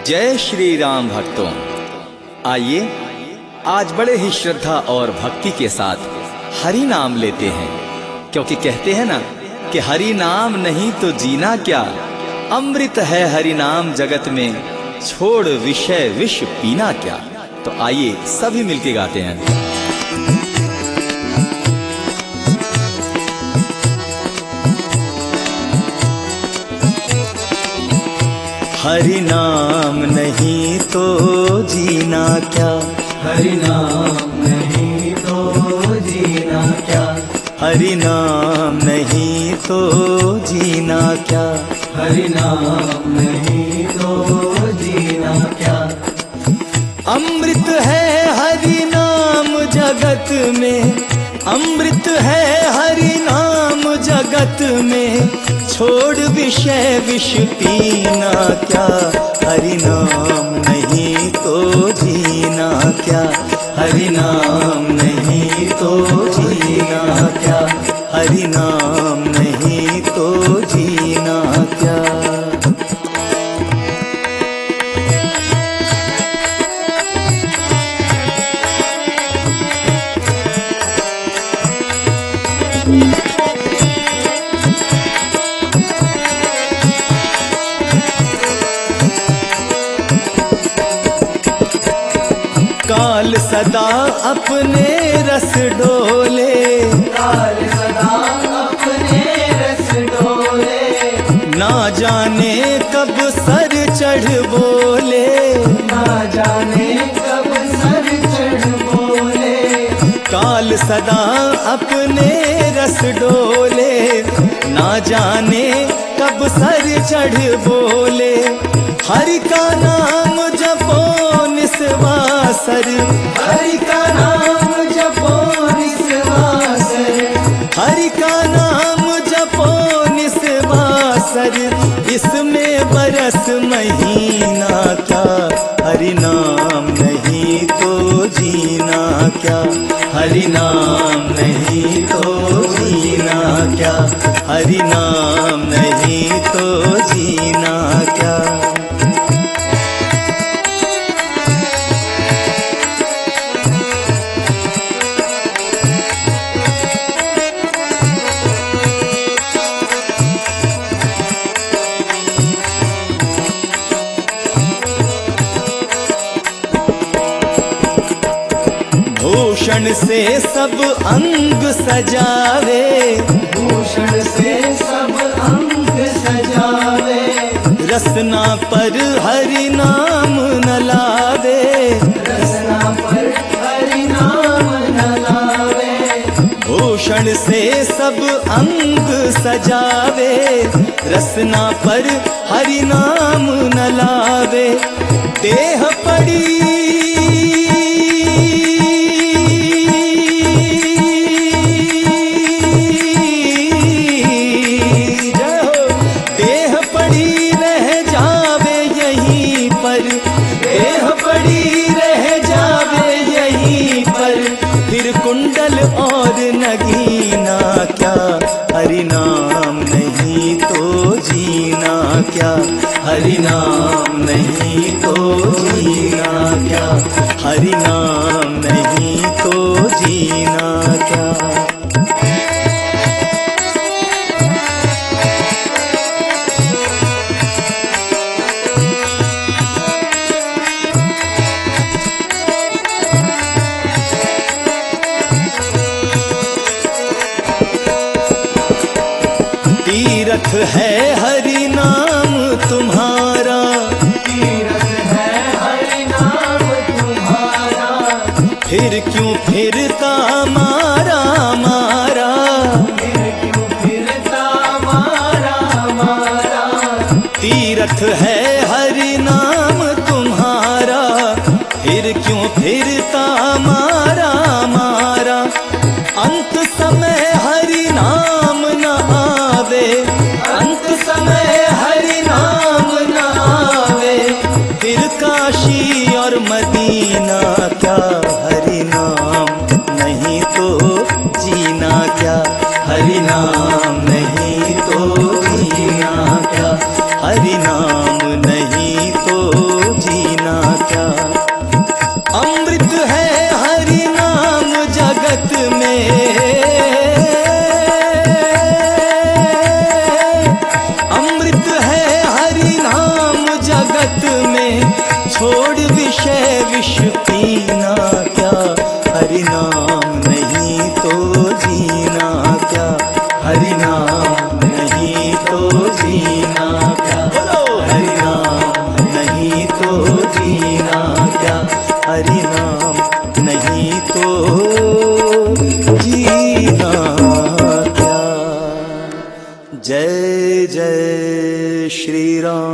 जय श्री राम भक्तों, आइए आज बड़े ही श्रद्धा और भक्ति के साथ हरि नाम लेते हैं, क्योंकि कहते हैं ना कि हरि नाम नहीं तो जीना क्या, अमृत है हरि नाम जगत में, छोड़ विषय विष पीना क्या। तो आइए सभी मिलके गाते हैं। हरि नाम नहीं तो जीना क्या, हरि नाम नहीं तो जीना क्या, हरि नाम नहीं तो जीना क्या, हरि नाम नहीं तो जीना क्या। अमृत है हरि नाम जगत में, अमृत है हरि नाम जगत में, छोड़ विषय विष पीना क्या, हरि नाम नहीं तो जीना क्या, हरि नाम नहीं तो जीना क्या, हरि नाम नहीं तो जीना क्या। काल सदा अपने रस डोले, काल सदा अपने रस डोले, ना जाने कब सर चढ़ बोले, ना जाने कब सर चढ़ बोले। काल सदा अपने रस डोले, ना जाने कब सर चढ़ बोले। हरि का नाम जपो निस्वासर, हरि का नाम जपो निस्वासर, हरि का नाम जपो निस्वासर, इसमें बरस महीना क्या, हरि नाम नहीं तो जीना क्या, हरि नाम नहीं तो जीना क्या, हरि नाम नहीं तो जीना क्या। भूषण से सब अंग सजावे, भूषण से सब अंग सजावे, रसना पर हरि नाम न लावे, रसना पर हरि नाम न लावे। भूषण से सब अंग सजावे, रसना पर हरि नाम न लावे। देह पड़ी कुंडल और नगीना क्या, हरि नाम नहीं तो जीना क्या, हरि नाम नहीं तो जीना क्या, हरि नाम नहीं तो जीना क्या। तीरथ है हरि नाम तुम्हारा, तीरथ है हरि नाम तुम्हारा, फिर क्यों फिरता मारा मारा, फिर क्यों फिरता मारा मारा। तीरथ है हरि नाम तुम्हारा, फिर क्यों फिरता मारा मारा। अंत समय हरि नाम न आवे, अंत समय हरि नाम न आवे, फिर काशी और मदीना क्या, हरि नाम नहीं तो जीना क्या, हरि नाम नहीं तो जीना क्या, हरि नाम हरि नाम नहीं तो जीना क्या, हरि नाम नहीं तो जीना क्या, बोलो हरि नाम नहीं तो जीना क्या, हरि नाम नहीं तो जीना क्या। जय जय श्री राम।